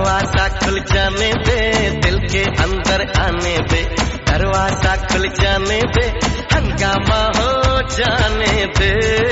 दरवाजा खुल जाने दे, दिल के अंदर आने दे, दरवाजा खुल जाने दे, हंगामा हो जाने दे।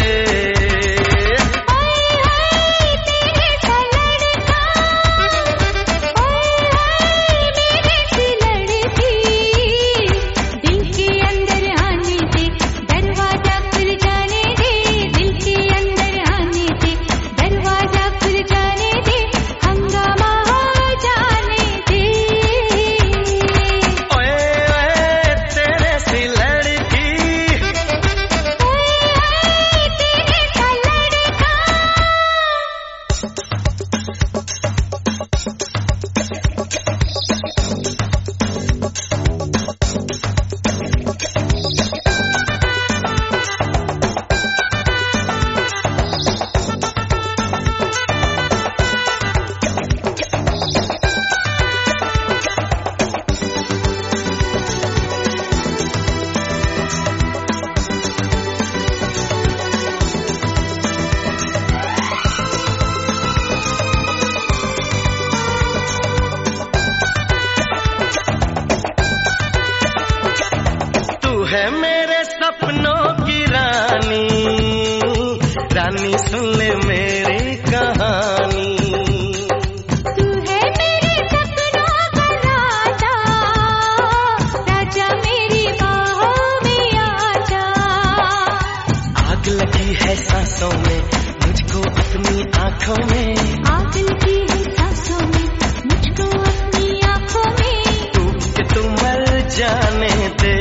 है मेरे सपनों की रानी, रानी सुन ले मेरी कहानी। तू है मेरे सपनों का राजा, राजा मेरी बाहों में आजा। आग लगी है सांसों में मुझको अपनी आँखों में, आग लगी है सांसों में मुझको अपनी आँखों में। डूब के तू मर जाने दे।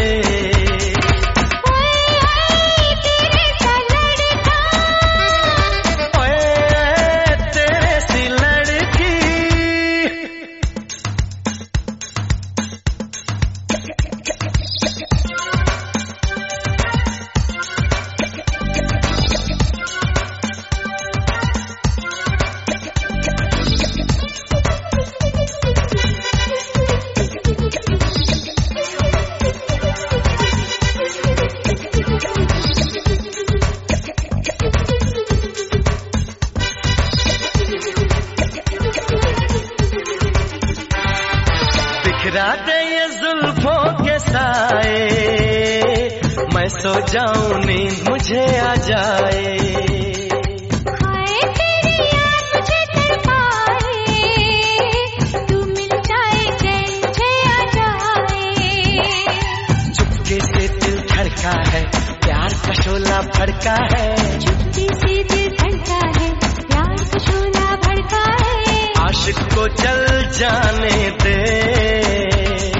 बिखरा दे ये जुल्फों के साए, मैं सो जाऊं नींद मुझे आ जाए। हाय तेरी याद मुझे तड़पाए, तू मिल जाए चैन मुझे आ जाए। चुपके से दिल धड़का है, प्यार का शोला भड़का है। चुपके से दिल धड़का है, प्यार का शोला भड़का है। आशिक को जल जाने दे।